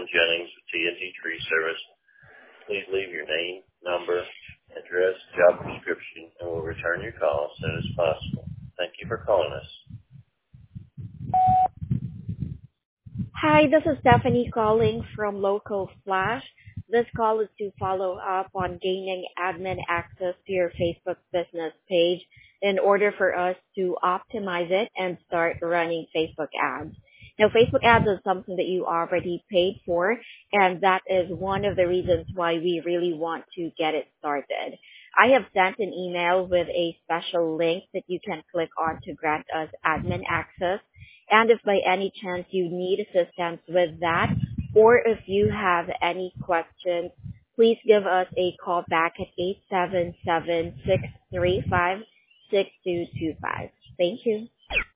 John Jennings with TNT Tree Service. Please leave your name, number, address, job description, and we'll return your call as soon as possible. Thank you for calling us. Hi, this is Stephanie calling from Local Flash. This call is to follow up on gaining admin access to your Facebook business page in order for us to optimize it and start running Facebook ads. Now, Facebook ads is something that you already paid for, and that is one of the reasons why we really want to get it started. I have sent an email with a special link that you can click on to grant us admin access. And if by any chance you need assistance with that, or if you have any questions, please give us a call back at 877-635-6225. Thank you.